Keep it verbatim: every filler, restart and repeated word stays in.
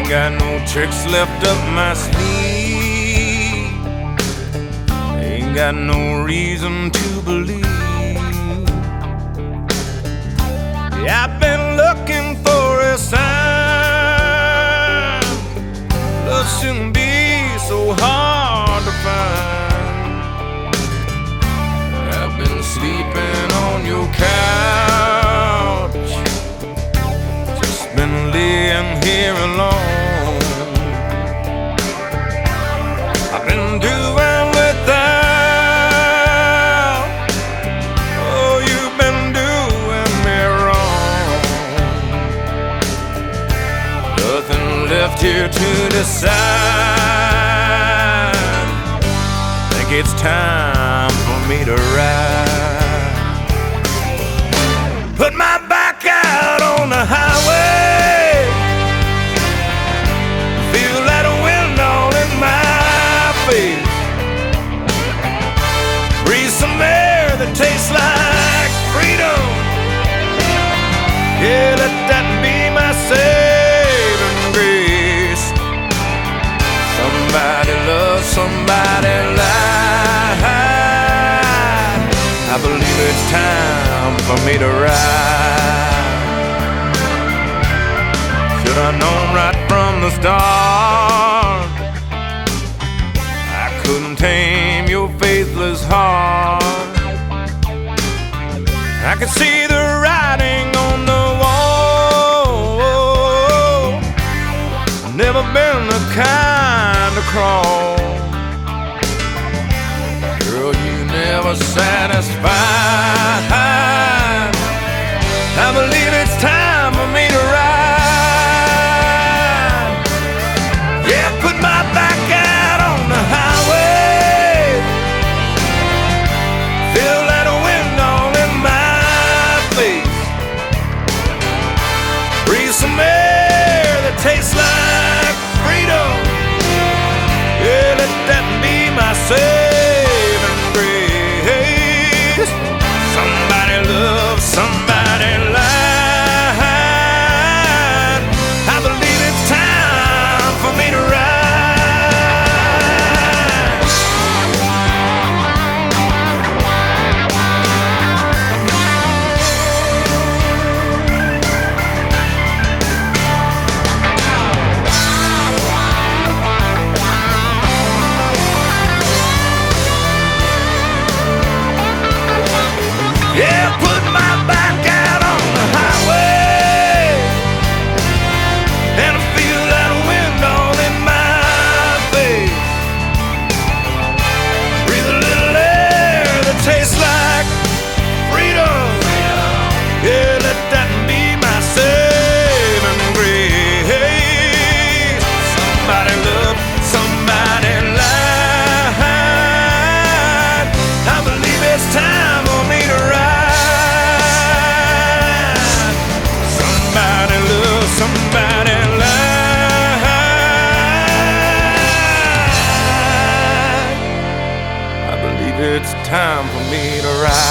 Ain't got no tricks left up my sleeve. Ain't got no reason to believe. Yeah, I've been looking for a sign. Love shouldn't be so hard to find. I've been sleeping on your couch, just been laying here alone. I've been doing without. Oh, you've been doing me wrong. Nothing left here to decide. Think it's time for me to ride. Put my back out on the highway. Feel that wind all in my face. Breathe some air that tastes like freedom. Yeah, let that be my saving grace. Somebody loves somebody lied. I believe it's time for me to ride. Should I known right from the start I couldn't tame your faithless heart. I could see the writing on the wall. Never been the kind to crawl. Girl, you never satisfied. I believe it's time for me to ride. Yeah, put my back out on the highway. Feel that wind all in my face. Breathe some air that tastes like freedom. Yeah, let that be my saving grace. Somebody loves somebody lied. I believe it's time for me to ride. Yeah, put my back out on the highway, and I feel that wind all in my face. Breathe a little air that tastes like freedom. Yeah, let that be my saving grace. Somebody love, somebody lied. I believe it's time for me to ride. Somebody love, somebody lied. I believe it's time for me to ride.